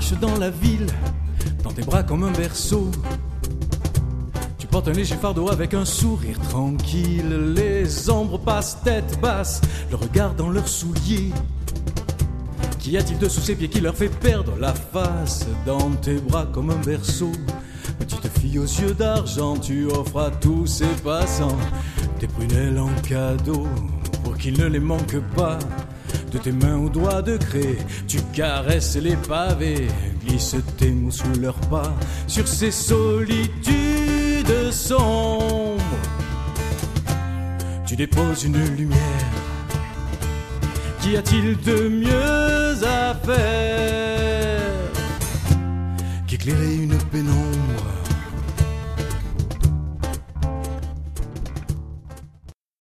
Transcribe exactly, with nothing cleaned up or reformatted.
marches dans la ville, dans tes bras comme un berceau. Tu portes un léger fardeau avec un sourire tranquille. Les ombres passent tête basse, le regard dans leurs souliers. Qu'y a-t-il dessous ses pieds qui leur fait perdre la face? Dans tes bras comme un berceau, petite fille aux yeux d'argent, tu offres à tous ces passants tes prunelles en cadeau pour qu'ils ne les manquent pas. De tes mains aux doigts de craie, tu caresses les pavés, glisses tes mots sous leurs pas sur ces solitudes sombres. Tu déposes une lumière. Qu'y a-t-il de mieux à faire qu'éclairer une pénombre